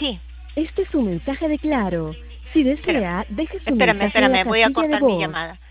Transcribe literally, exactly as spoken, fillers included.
Sí. Este es un mensaje de Claro. Si Espérame, desea, deje su espérame, mensaje en la espérame, voy a casilla de cortar mi voz. llamada.